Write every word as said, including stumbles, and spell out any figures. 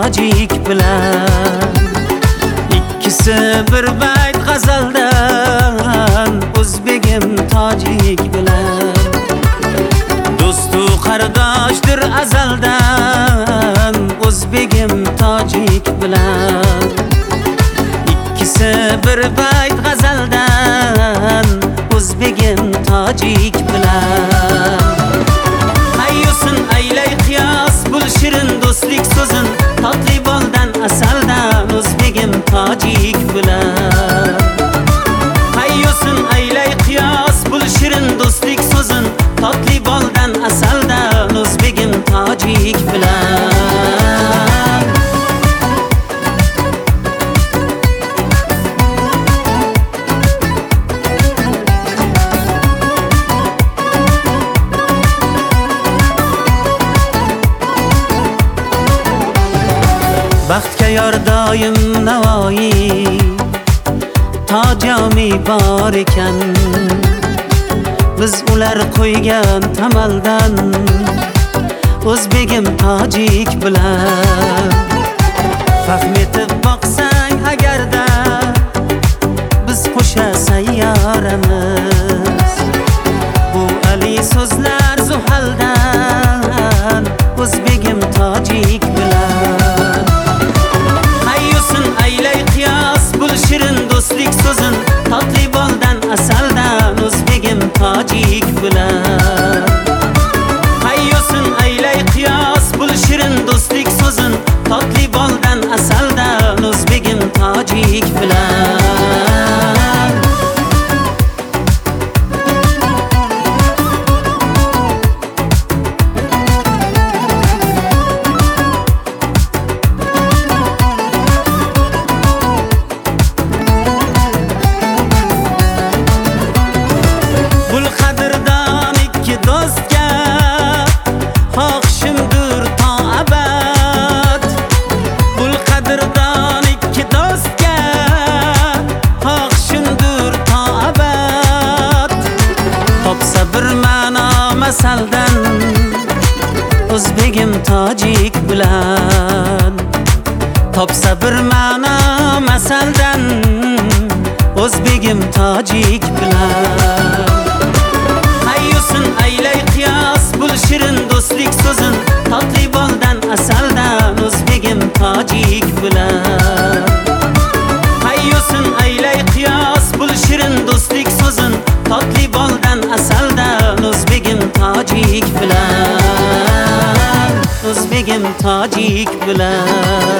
tojik bilan. İkkisi bir bayt g'azaldan, o'zbegim tojik bilan. Do'stu qardoshdir azaldan, o'zbegim tojik bilan. İkkisi bir bayt g'azaldan, o'zbegim tojik bilan. Hayyusin aylay qiyos bul shirin do'stlik so'zin, totli boldan asaldan, o'zbegim tojik bilan. Hayyusin aylay qiyos bul shirin do'stlik so'zin, totli boldan asaldan, o'zbegim tojik bilan. Baxtga yor doim Navoiy, tojami bor ekan. Biz ular qo'ygan tamaldan, o'zbegim tojik bilan. Fahm etib boqsang agarda, biz qo'sha sayyoramiz. Bu ali so'zlar zuhaldan, o'zbegim tojik bilan. Hayyusin aylay qiyos bul shirin do'stlik so'zin, totli boldan asaldan, o'zbegim tojik bilan. Hayyusin aylay qiyos bul shirin do'stlik so'zin, totli boldan asaldan, o'zbegim tojik bilan. Masaldan, o'zbegim tojik bilan. Topsa bir ma'no masaldan, o'zbegim tojik bilan. Hayyusin aylay qiyos bul shirin do'stlik so'zin, totli boldan asaldan, o'zbegim tojik bilan. Hayyusin aylay qiyos bul shirin do'stlik so'zin, totli boldan asaldan, o'zbegim tojik bilan. O'zbegim tojik bilan.